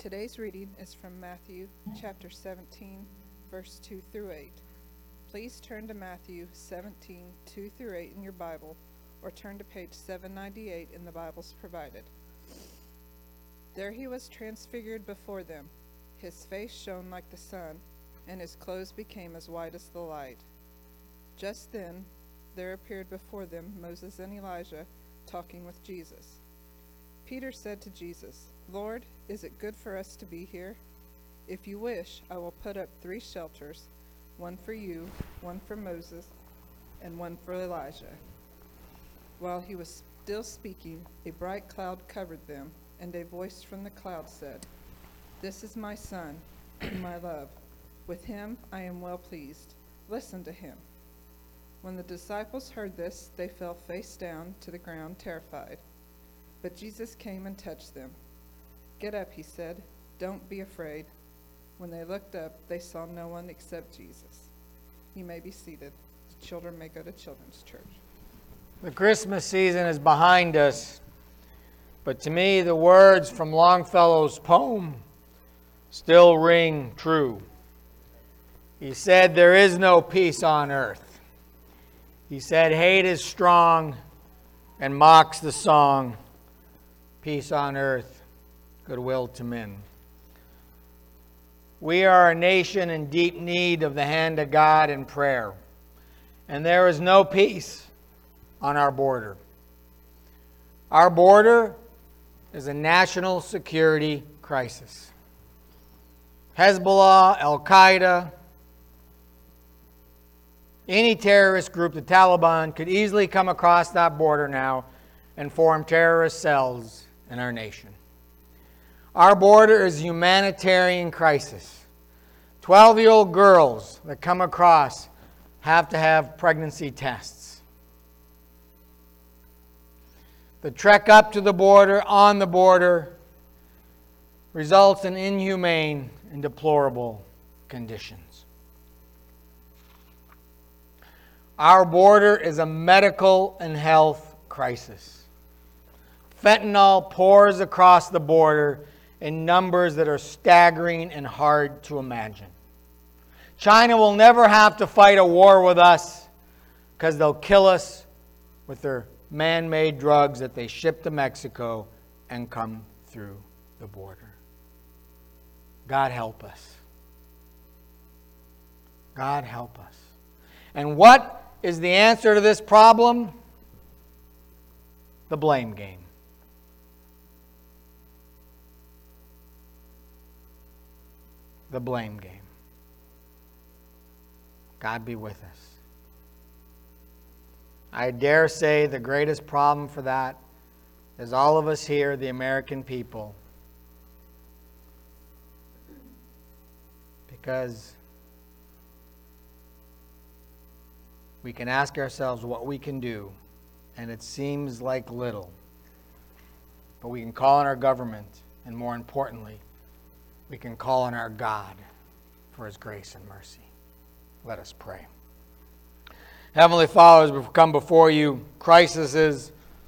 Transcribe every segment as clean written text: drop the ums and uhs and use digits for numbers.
Today's reading is from Matthew chapter 17, verse 2 through 8. Please turn to Matthew 17, 2 through 8 in your Bible, or turn to page 798 in the Bibles provided. There he was transfigured before them. His face shone like the sun, and his clothes became as white as the light. Just then there appeared before them Moses and Elijah talking with Jesus. Peter said to Jesus, "Lord, is it good for us to be here? If you wish, I will put up 3 shelters, one for you, one for Moses, and one for Elijah." While he was still speaking, a bright cloud covered them, and a voice from the cloud said, "This is my son, whom I love. With him I am well pleased. Listen to him." When the disciples heard this, they fell face down to the ground, terrified. But Jesus came and touched them. "Get up," he said. "Don't be afraid." When they looked up, they saw no one except Jesus. You may be seated. The children may go to children's church. The Christmas season is behind us, but to me the words from Longfellow's poem still ring true. He said, "There is no peace on earth." He said, "Hate is strong and mocks the song. Peace on earth, goodwill to men." We are a nation in deep need of the hand of God in prayer. And there is no peace on our border. Our border is a national security crisis. Hezbollah, Al-Qaeda, any terrorist group, the Taliban, could easily come across that border now and form terrorist cells in our nation. Our border is a humanitarian crisis. 12-year-old girls that come across have to have pregnancy tests. The trek up to the border, on the border, results in inhumane and deplorable conditions. Our border is a medical and health crisis. Fentanyl pours across the border in numbers that are staggering and hard to imagine. China will never have to fight a war with us because they'll kill us with their man-made drugs that they ship to Mexico and come through the border. God help us. God help us. And what is the answer to this problem? The blame game. The blame game. God be with us. I dare say the greatest problem for that is all of us here, the American people. Because we can ask ourselves what we can do, and it seems like little. But we can call on our government, and more importantly, we can call on our God for His grace and mercy. Let us pray. Heavenly Father, as we come before you, crises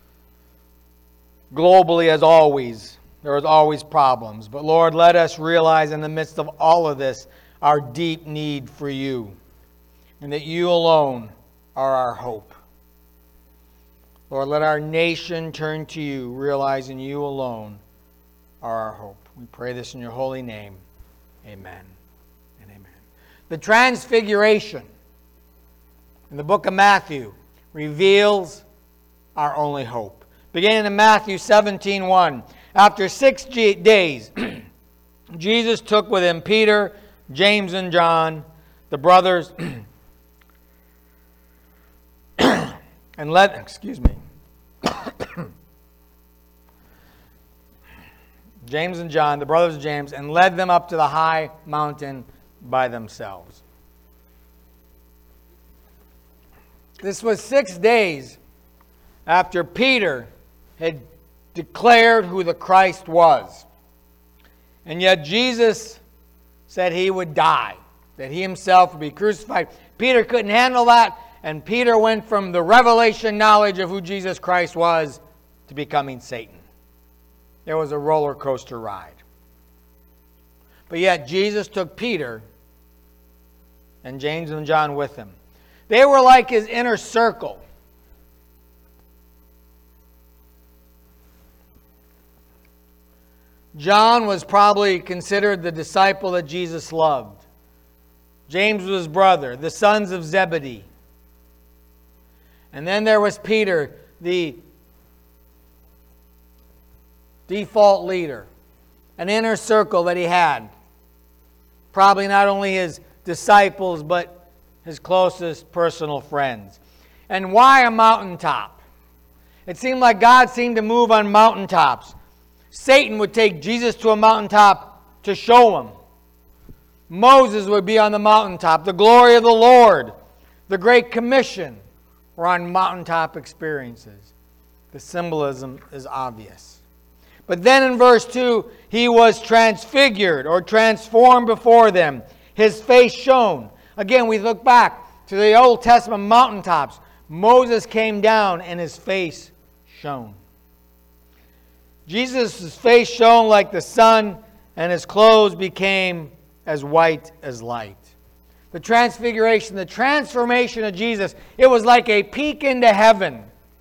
globally as always. There is always problems. But Lord, let us realize in the midst of all of this our deep need for you, and that you alone are our hope. Lord, let our nation turn to you, realizing you alone are our hope. We pray this in your holy name. Amen and amen. The Transfiguration in the book of Matthew reveals our only hope. Beginning in Matthew 17:1. After 6 days, Jesus took with him Peter, James, and John, the brothers, and James and John, the brothers of James, and led them up to the high mountain by themselves. This was 6 days after Peter had declared who the Christ was. And yet Jesus said he would die, that he himself would be crucified. Peter couldn't handle that, and Peter went from the revelation knowledge of who Jesus Christ was to becoming Satan. There was a roller coaster ride. But yet Jesus took Peter and James and John with him. They were like his inner circle. John was probably considered the disciple that Jesus loved. James was his brother, the sons of Zebedee. And then there was Peter, the default leader, an inner circle that he had. Probably not only his disciples, but his closest personal friends. And why a mountaintop? It seemed like God seemed to move on mountaintops. Satan would take Jesus to a mountaintop to show him. Moses would be on the mountaintop. The glory of the Lord, the Great Commission, were on mountaintop experiences. The symbolism is obvious. But then in verse 2, he was transfigured or transformed before them. His face shone. Again, we look back to the Old Testament mountaintops. Moses came down and his face shone. Jesus' face shone like the sun, and his clothes became as white as light. The transfiguration, the transformation of Jesus, it was like a peek into heaven.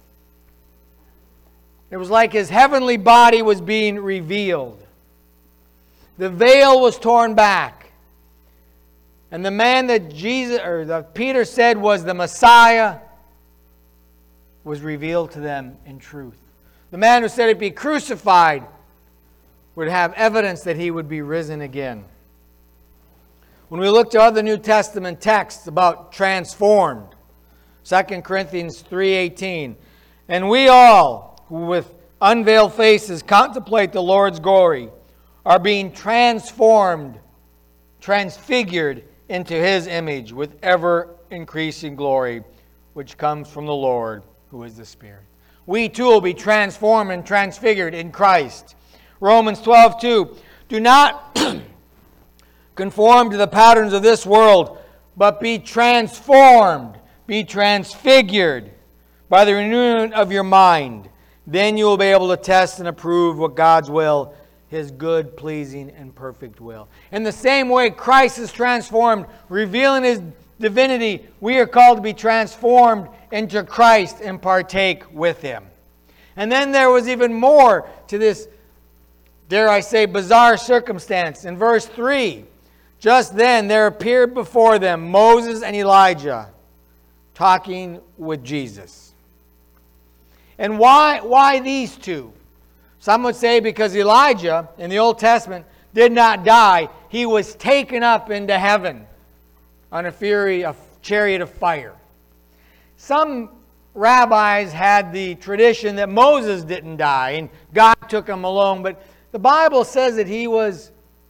It was like his heavenly body was being revealed. The veil was torn back. And the man that Peter said was the Messiah was revealed to them in truth. The man who said he'd be crucified would have evidence that he would be risen again. When we look to other New Testament texts about transformed, 2 Corinthians 3:18, and we all, who with unveiled faces contemplate the Lord's glory, are being transformed, transfigured into his image with ever-increasing glory, which comes from the Lord, who is the Spirit. We too will be transformed and transfigured in Christ. Romans 12:2, do not conform to the patterns of this world, but be transformed, be transfigured by the renewing of your mind. Then you will be able to test and approve what God's will, his good, pleasing, and perfect will. In the same way Christ is transformed, revealing his divinity, we are called to be transformed into Christ and partake with him. And then there was even more to this, dare I say, bizarre circumstance. In verse 3, just then there appeared before them Moses and Elijah talking with Jesus. And why these two? Some would say because Elijah in the Old Testament did not die. He was taken up into heaven on a chariot of fire. Some rabbis had the tradition that Moses didn't die and God took him along, but the Bible says that he was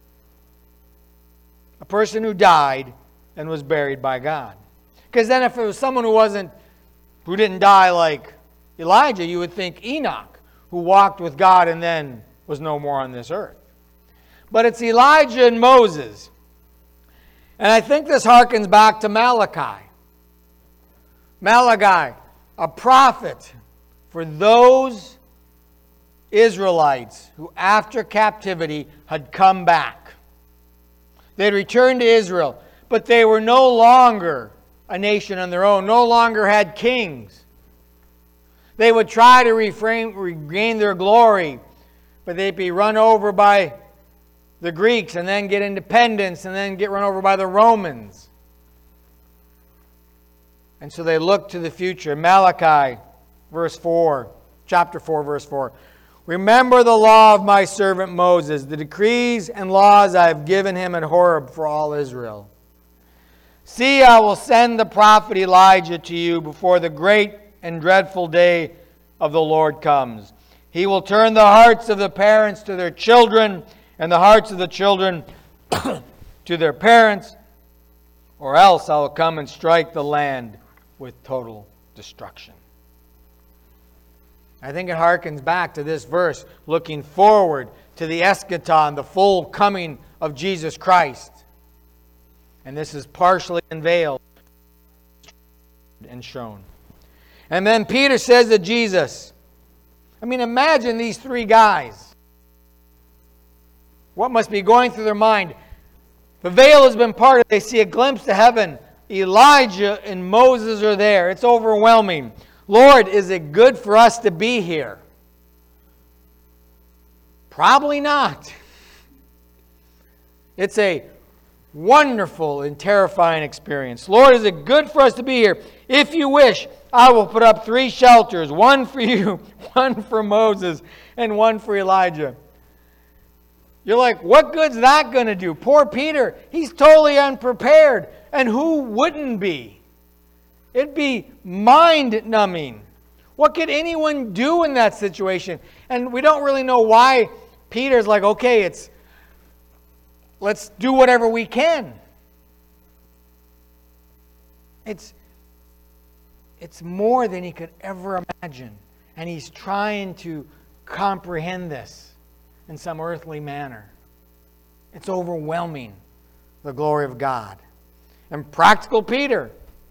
a person who died and was buried by God. Because then if it was someone who didn't die like Elijah, you would think Enoch, who walked with God and then was no more on this earth. But it's Elijah and Moses. And I think this harkens back to Malachi. Malachi, a prophet for those Israelites who after captivity had come back. They had returned to Israel, but they were no longer a nation on their own, no longer had kings. They would try to regain their glory, but they'd be run over by the Greeks and then get independence and then get run over by the Romans. And so they looked to the future. Malachi, chapter 4, verse 4. Remember the law of my servant Moses, the decrees and laws I have given him at Horeb for all Israel. See, I will send the prophet Elijah to you before the great and dreadful day of the Lord comes. He will turn the hearts of the parents to their children, and the hearts of the children to their parents, or else I will come and strike the land with total destruction. I think it harkens back to this verse, looking forward to the eschaton, the full coming of Jesus Christ. And this is partially unveiled and shown. And then Peter says to Jesus, imagine these three guys. What must be going through their mind? The veil has been parted. They see a glimpse to heaven. Elijah and Moses are there. It's overwhelming. Lord, is it good for us to be here? Probably not. It's a wonderful and terrifying experience. Lord, is it good for us to be here? If you wish, I will put up 3 shelters, one for you, one for Moses, and one for Elijah. You're like, what good's that going to do? Poor Peter, he's totally unprepared. And who wouldn't be? It'd be mind-numbing. What could anyone do in that situation? And we don't really know why Peter's like, okay, let's do whatever we can. It's more than he could ever imagine. And he's trying to comprehend this in some earthly manner. It's overwhelming, the glory of God. And practical Peter,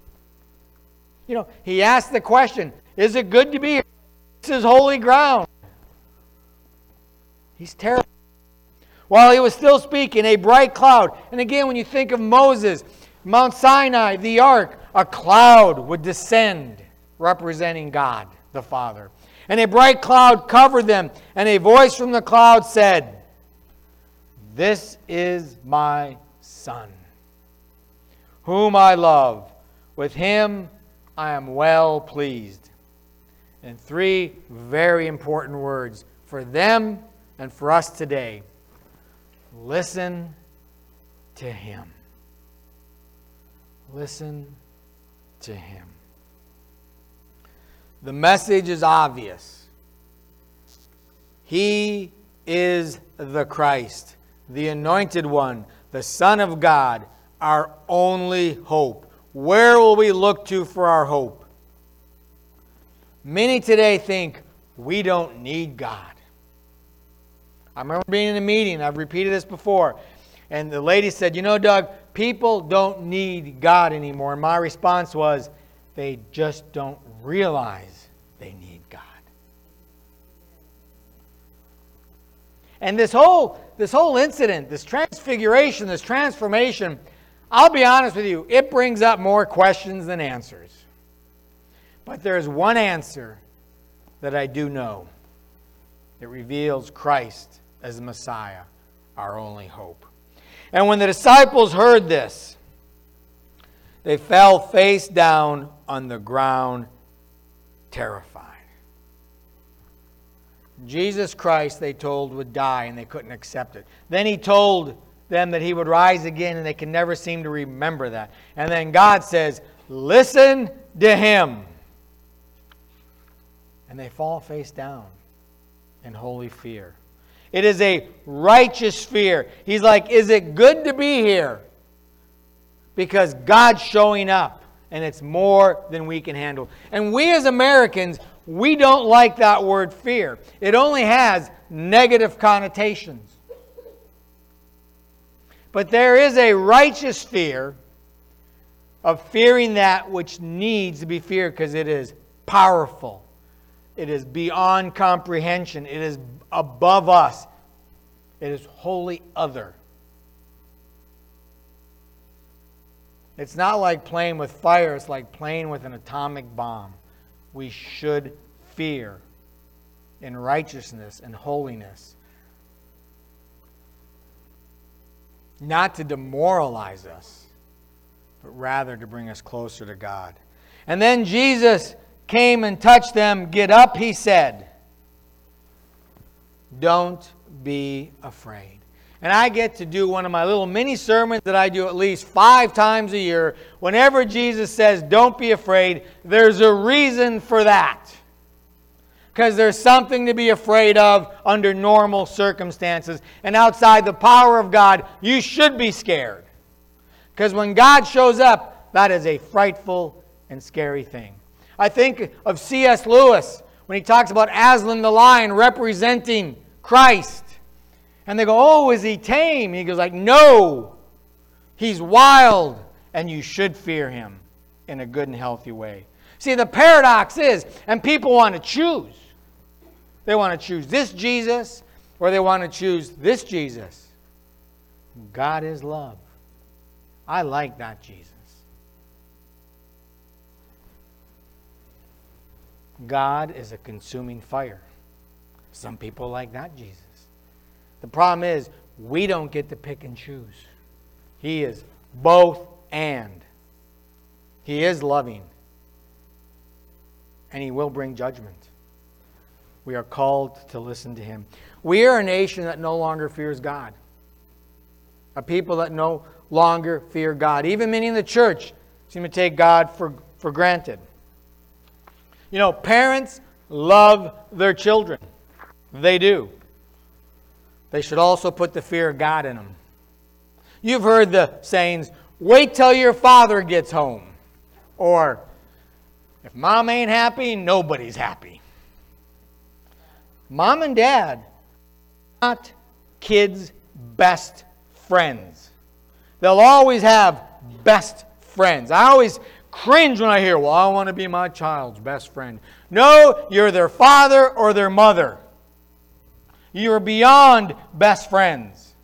he asked the question, is it good to be here? This is holy ground. He's terrified. While he was still speaking, a bright cloud. And again, when you think of Moses, Mount Sinai, the ark, a cloud would descend representing God, the Father. And a bright cloud covered them, and a voice from the cloud said, "This is my Son, whom I love. With him I am well pleased." And 3 very important words for them and for us today. Listen to him. Listen to him. The message is obvious. He is the Christ, the Anointed One, the Son of God, our only hope. Where will we look to for our hope? Many today think we don't need God. I remember being in a meeting, I've repeated this before, and the lady said, Doug, people don't need God anymore. And my response was, they just don't realize they need God. And this whole incident, this transfiguration, this transformation, I'll be honest with you, it brings up more questions than answers. But there's one answer that I do know. It reveals Christ as the Messiah, our only hope. And when the disciples heard this, they fell face down on the ground, terrified. Jesus Christ, they told, would die, and they couldn't accept it. Then he told them that he would rise again, and they can never seem to remember that. And then God says, listen to him. And they fall face down in holy fear. It is a righteous fear. He's like, is it good to be here? Because God's showing up, and it's more than we can handle. And we as Americans, we don't like that word fear. It only has negative connotations. But there is a righteous fear of fearing that which needs to be feared because it is powerful. It is beyond comprehension. It is above us. It is wholly other. It's not like playing with fire. It's like playing with an atomic bomb. We should fear in righteousness and holiness. Not to demoralize us, but rather to bring us closer to God. And then Jesus came and touched them. Get up, he said. Don't be afraid. And I get to do one of my little mini sermons that I do at least 5 times a year. Whenever Jesus says, don't be afraid, there's a reason for that. Because there's something to be afraid of under normal circumstances. And outside the power of God, you should be scared. Because when God shows up, that is a frightful and scary thing. I think of C.S. Lewis when he talks about Aslan the lion representing Christ. And they go, oh, is he tame? And he goes like, no, he's wild, and you should fear him in a good and healthy way. See, the paradox is, and people want to choose. They want to choose this Jesus, or they want to choose this Jesus. God is love. I like that Jesus. God is a consuming fire. Some people like that Jesus. The problem is, we don't get to pick and choose. He is both and. He is loving. And He will bring judgment. We are called to listen to Him. We are a nation that no longer fears God. A people that no longer fear God. Even many in the church seem to take God for granted. You know, parents love their children. They do. They should also put the fear of God in them. You've heard the sayings, wait till your father gets home. Or, if mom ain't happy, nobody's happy. Mom and dad are not kids' best friends. They'll always have best friends. I always cringe when I hear, well, I want to be my child's best friend. No, you're their father or their mother. You are beyond best friends.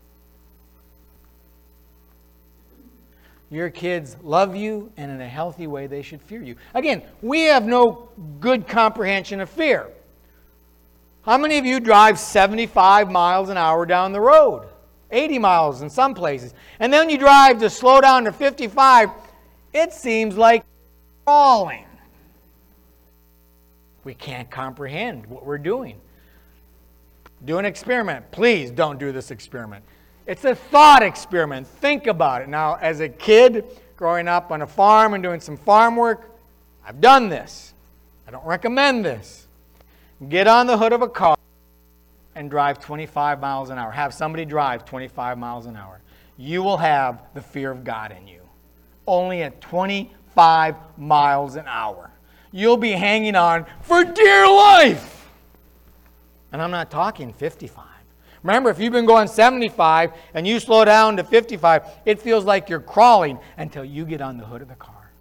Your kids love you, and in a healthy way, they should fear you. Again, we have no good comprehension of fear. How many of you drive 75 miles an hour down the road? 80 miles in some places. And then you drive to slow down to 55. It seems like crawling. We can't comprehend what we're doing. Do an experiment. Please don't do this experiment. It's a thought experiment. Think about it. Now, as a kid, growing up on a farm and doing some farm work, I've done this. I don't recommend this. Get on the hood of a car and drive 25 miles an hour. Have somebody drive 25 miles an hour. You will have the fear of God in you. Only at 25 miles an hour. You'll be hanging on for dear life. And I'm not talking 55. Remember, if you've been going 75 and you slow down to 55, it feels like you're crawling until you get on the hood of the car.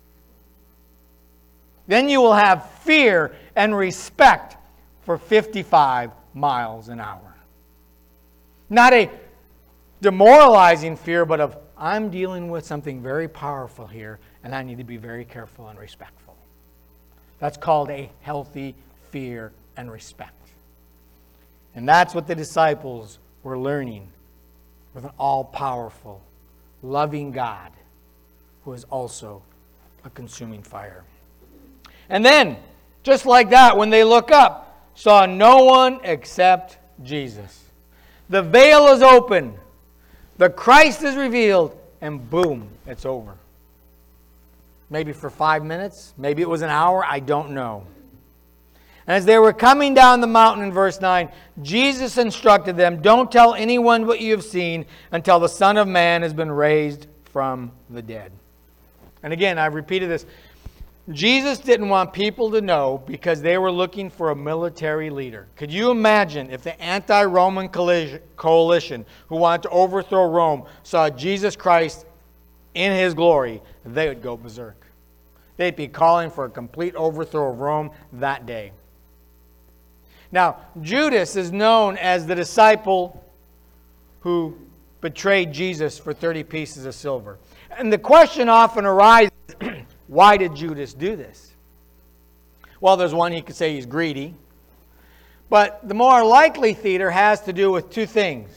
Then you will have fear and respect for 55 miles an hour. Not a demoralizing fear, but of, I'm dealing with something very powerful here, and I need to be very careful and respectful. That's called a healthy fear and respect. And that's what the disciples were learning with an all-powerful, loving God who is also a consuming fire. And then, just like that, when they look up, saw no one except Jesus. The veil is open. The Christ is revealed. And boom, it's over. Maybe for 5 minutes. Maybe it was an hour. I don't know. And as they were coming down the mountain in verse 9, Jesus instructed them, don't tell anyone what you have seen until the Son of Man has been raised from the dead. And again, I've repeated this. Jesus didn't want people to know because they were looking for a military leader. Could you imagine if the anti-Roman coalition who wanted to overthrow Rome saw Jesus Christ in His glory? They would go berserk. They'd be calling for a complete overthrow of Rome that day. Now, Judas is known as the disciple who betrayed Jesus for 30 pieces of silver. And the question often arises, why did Judas do this? Well, there's one, he could say he's greedy. But the more likely theater has to do with two things.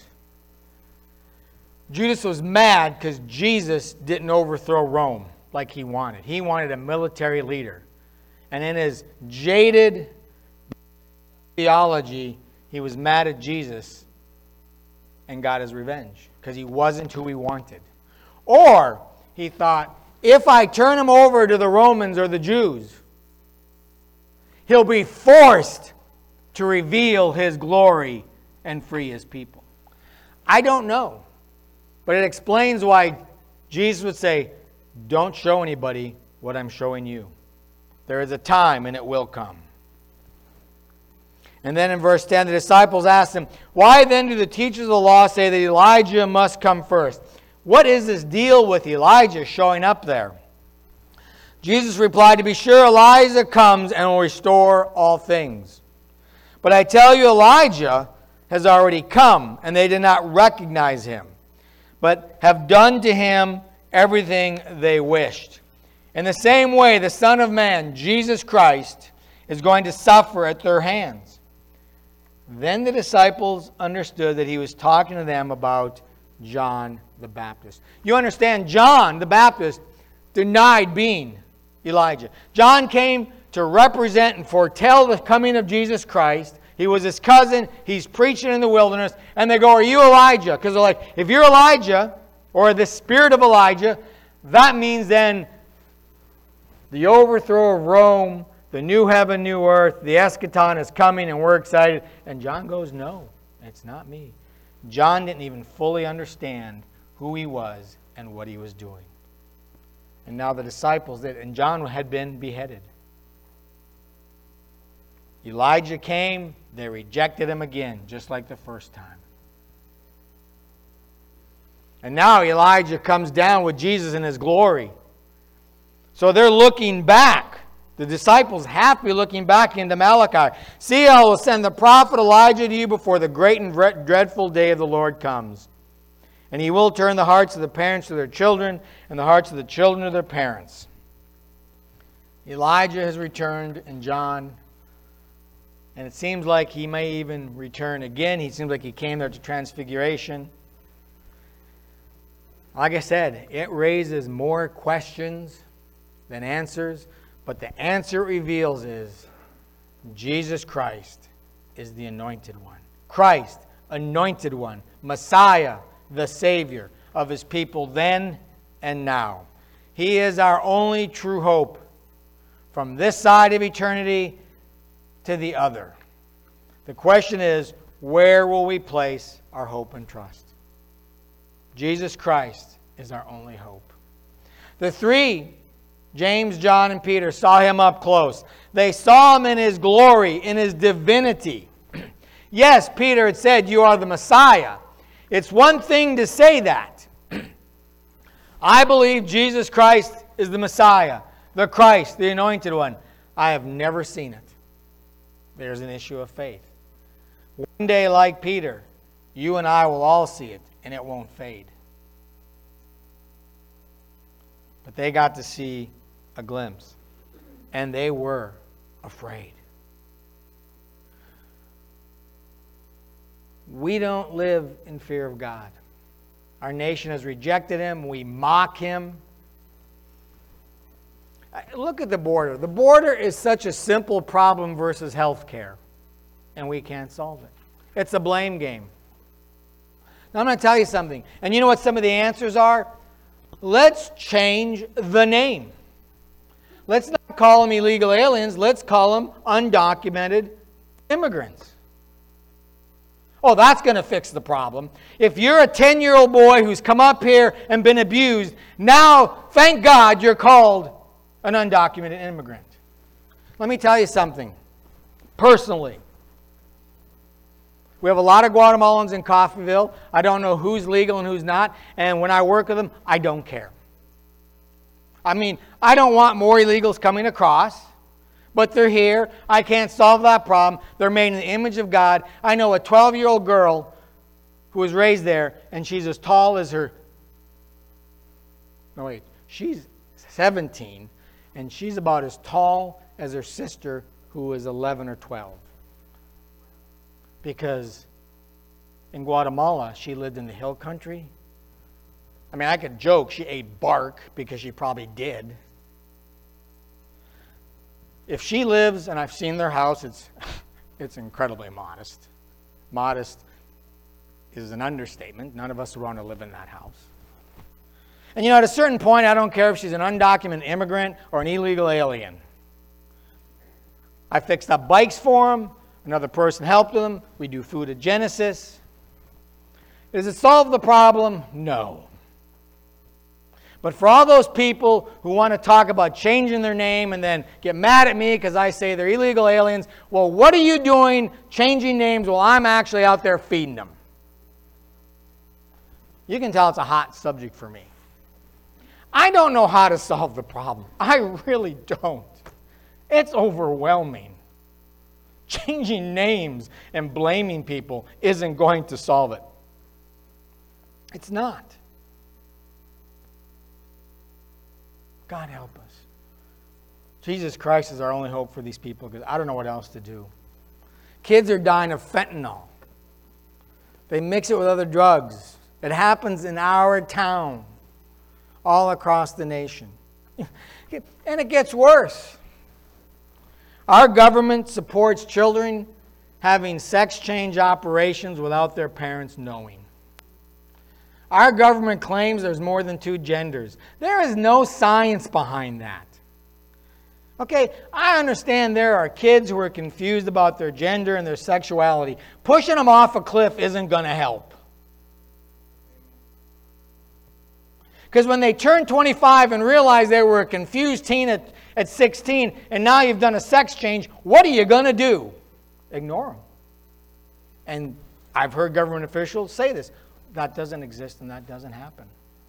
Judas was mad because Jesus didn't overthrow Rome like he wanted. He wanted a military leader. And in his jaded theology, he was mad at Jesus and got his revenge because he wasn't who he wanted. Or he thought, if I turn him over to the Romans or the Jews, he'll be forced to reveal his glory and free his people. I don't know, but it explains why Jesus would say, don't show anybody what I'm showing you. There is a time and it will come. And then in verse 10, the disciples asked him, why then do the teachers of the law say that Elijah must come first? What is this deal with Elijah showing up there? Jesus replied, to be sure, Elijah comes and will restore all things. But I tell you, Elijah has already come, and they did not recognize him, but have done to him everything they wished. In the same way, the Son of Man, Jesus Christ, is going to suffer at their hands. Then the disciples understood that he was talking to them about John the Baptist. You understand, John the Baptist denied being Elijah. John came to represent and foretell the coming of Jesus Christ. He was his cousin. He's preaching in the wilderness. And they go, are you Elijah? Because they're like, if you're Elijah, or the spirit of Elijah, that means then the overthrow of Rome, the new heaven, new earth, the eschaton is coming and we're excited. And John goes, no, it's not me. John didn't even fully understand who he was and what he was doing. And now the disciples did, and John had been beheaded. Elijah came, they rejected him again, just like the first time. And now Elijah comes down with Jesus in his glory. So they're looking back. The disciples have to be looking back into Malachi. See, I will send the prophet Elijah to you before the great and dreadful day of the Lord comes. And he will turn the hearts of the parents to their children, and the hearts of the children to their parents. Elijah has returned, and John, and it seems like he may even return again. He seems like he came there to Transfiguration. Like I said, it raises more questions than answers, but the answer it reveals is Jesus Christ is the anointed one. Christ, anointed one, Messiah, the Savior of his people then and now. He is our only true hope from this side of eternity to the other. The question is, where will we place our hope and trust? Jesus Christ is our only hope. The three, James, John, and Peter, saw him up close. They saw him in his glory, in his divinity. Yes, Peter had said, you are the Messiah. It's one thing to say that. I believe Jesus Christ is the Messiah, the Christ, the anointed one. I have never seen it. There's an issue of faith. One day, like Peter, you and I will all see it, and it won't fade. But they got to see a glimpse, and they were afraid. We don't live in fear of God. Our nation has rejected him. We mock him. Look at the border. The border is such a simple problem versus health care, and we can't solve it. It's a blame game. Now, I'm going to tell you something. And you know what some of the answers are? Let's change the name. Let's not call them illegal aliens. Let's call them undocumented immigrants. Oh, that's going to fix the problem. If you're a 10-year-old boy who's come up here and been abused, now, thank God, you're called an undocumented immigrant. Let me tell you something. Personally, we have a lot of Guatemalans in Coffeyville. I don't know who's legal and who's not. And when I work with them, I don't care. I mean, I don't want more illegals coming across. But they're here. I can't solve that problem. They're made in the image of God. I know a 12-year-old girl who was raised there, and she's as tall as her... No, wait. She's 17, and she's about as tall as her sister, who is 11 or 12. Because in Guatemala, she lived in the hill country. I mean, I could joke she ate bark, because she probably did. If she lives, and I've seen their house, it's incredibly modest. Modest is an understatement. None of us would want to live in that house. And at a certain point, I don't care if she's an undocumented immigrant or an illegal alien. I fixed up bikes for them. Another person helped them. We do food at Genesis. Does it solve the problem? No. But for all those people who want to talk about changing their name and then get mad at me because I say they're illegal aliens, well, what are you doing changing names while I'm actually out there feeding them? You can tell it's a hot subject for me. I don't know how to solve the problem. I really don't. It's overwhelming. Changing names and blaming people isn't going to solve it. It's not. God help us. Jesus Christ is our only hope for these people because I don't know what else to do. Kids are dying of fentanyl. They mix it with other drugs. It happens in our town, all across the nation. And it gets worse. Our government supports children having sex change operations without their parents knowing. Our government claims there's more than two genders. There is no science behind that. Okay, I understand there are kids who are confused about their gender and their sexuality. Pushing them off a cliff isn't going to help. Because when they turn 25 and realize they were a confused teen at 16, and now you've done a sex change, what are you going to do? Ignore them. And I've heard government officials say this. That doesn't exist and that doesn't happen.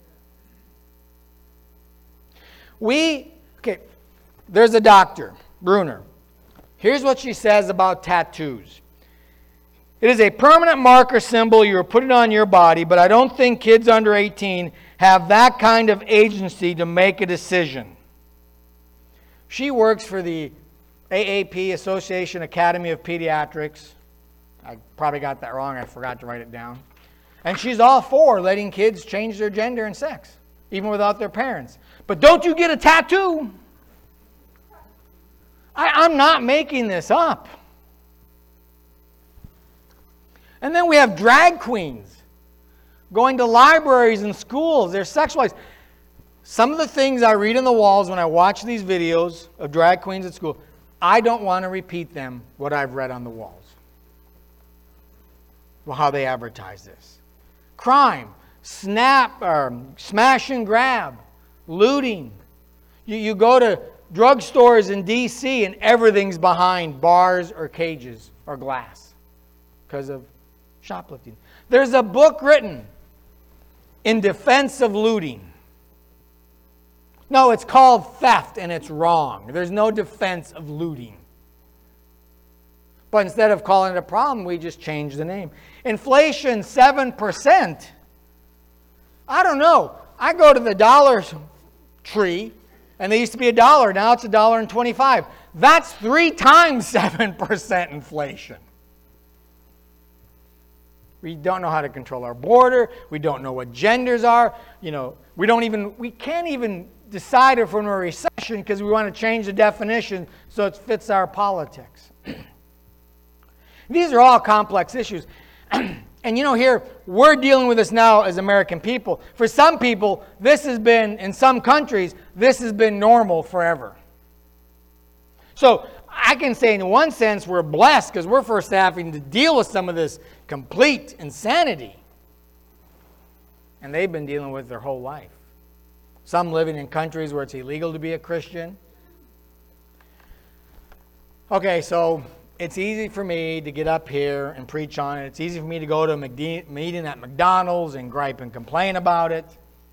There's a doctor, Bruner. Here's what she says about tattoos. It is a permanent marker symbol. You are putting on your body, but I don't think kids under 18 have that kind of agency to make a decision. She works for the AAP, Association Academy of Pediatrics. I probably got that wrong. I forgot to write it down. And she's all for letting kids change their gender and sex, even without their parents. But don't you get a tattoo. I'm not making this up. And then we have drag queens going to libraries and schools. They're sexualized. Some of the things I read on the walls when I watch these videos of drag queens at school, I don't want to repeat them, what I've read on the walls. Well, how they advertise this. Crime, smash and grab, looting. You go to drugstores in D.C. and everything's behind bars or cages or glass because of shoplifting. There's a book written in defense of looting. No, it's called theft and it's wrong. There's no defense of looting. But instead of calling it a problem, we just change the name. Inflation, 7%. I don't know. I go to the Dollar Tree, and they used to be $1. Now it's $1.25. That's 3 times 7% inflation. We don't know how to control our border. We don't know what genders are. We can't even decide if we're in a recession because we want to change the definition so it fits our politics. These are all complex issues. And here, we're dealing with this now as American people. For some people, in some countries, this has been normal forever. So I can say in one sense we're blessed because we're first having to deal with some of this complete insanity. And they've been dealing with their whole life. Some living in countries where it's illegal to be a Christian. Okay, so it's easy for me to get up here and preach on it. It's easy for me to go to a meeting at McDonald's and gripe and complain about it.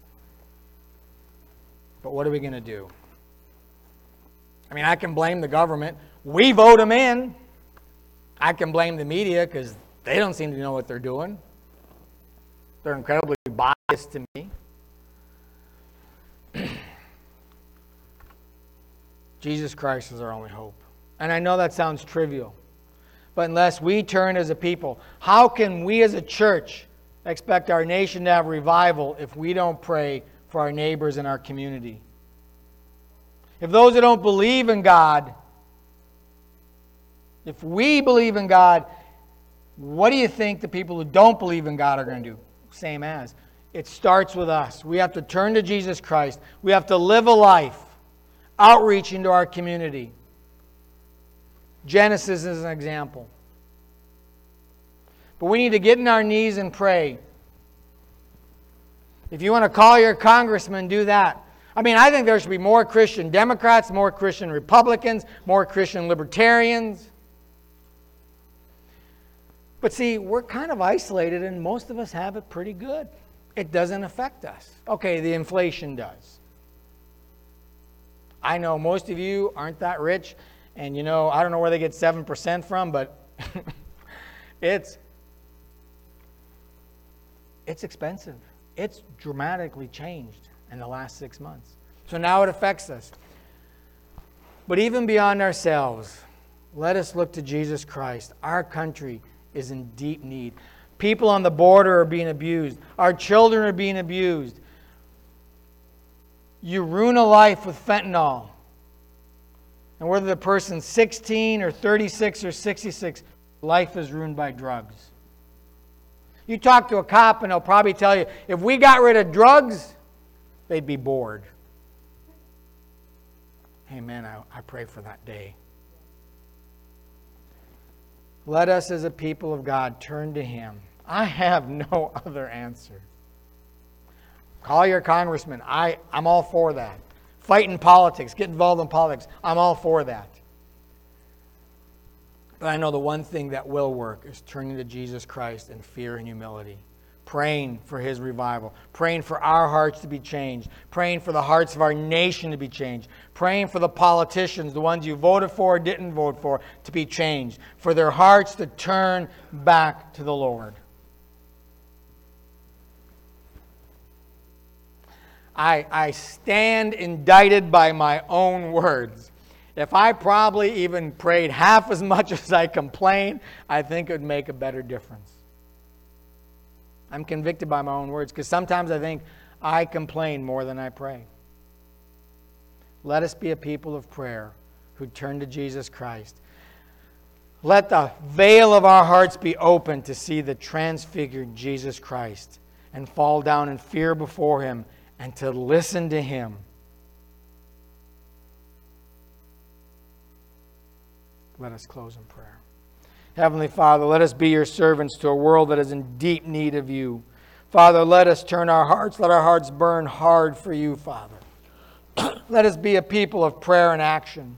But what are we going to do? I can blame the government. We vote them in. I can blame the media because they don't seem to know what they're doing. They're incredibly biased to me. Jesus Christ is our only hope. And I know that sounds trivial. But unless we turn as a people, how can we as a church expect our nation to have revival if we don't pray for our neighbors and our community? If those that don't believe in God, if we believe in God, what do you think the people who don't believe in God are going to do? Same as. It starts with us. We have to turn to Jesus Christ. We have to live a life outreach into our community. Genesis is an example. But we need to get on our knees and pray. If you want to call your congressman, do that. I think there should be more Christian Democrats, more Christian Republicans, more Christian Libertarians. But see, we're kind of isolated and most of us have it pretty good. It doesn't affect us. Okay, the inflation does. I know most of you aren't that rich, and I don't know where they get 7% from, but it's expensive. It's dramatically changed in the last 6 months. So now it affects us. But even beyond ourselves, let us look to Jesus Christ. Our country is in deep need. People on the border are being abused. Our children are being abused. You ruin a life with fentanyl. And whether the person's 16 or 36 or 66, life is ruined by drugs. You talk to a cop and they'll probably tell you, if we got rid of drugs, they'd be bored. Amen. I pray for that day. Let us as a people of God turn to Him. I have no other answer. Call your congressman. I'm all for that. Fight in politics. Get involved in politics. I'm all for that. But I know the one thing that will work is turning to Jesus Christ in fear and humility. Praying for His revival. Praying for our hearts to be changed. Praying for the hearts of our nation to be changed. Praying for the politicians, the ones you voted for or didn't vote for, to be changed. For their hearts to turn back to the Lord. I stand indicted by my own words. If I probably even prayed half as much as I complain, I think it would make a better difference. I'm convicted by my own words because sometimes I think I complain more than I pray. Let us be a people of prayer who turn to Jesus Christ. Let the veil of our hearts be open to see the transfigured Jesus Christ and fall down in fear before Him and to listen to Him. Let us close in prayer. Heavenly Father, let us be your servants to a world that is in deep need of you. Father, let us turn our hearts, let our hearts burn hard for you, Father. Let us be a people of prayer and action.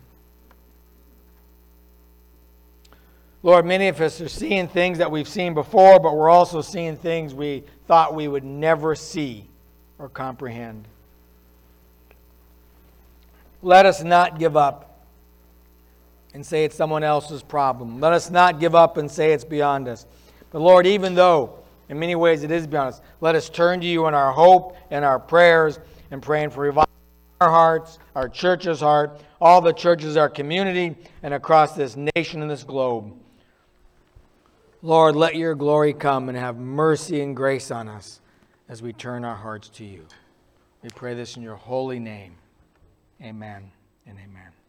Lord, many of us are seeing things that we've seen before, but we're also seeing things we thought we would never see or comprehend. Let us not give up and say it's someone else's problem. Let us not give up and say it's beyond us. But Lord, even though in many ways it is beyond us, let us turn to you in our hope and our prayers and praying for revival in our hearts, our church's heart, all the churches, our community, and across this nation and this globe. Lord, let your glory come and have mercy and grace on us as we turn our hearts to you. We pray this in your holy name. Amen and amen.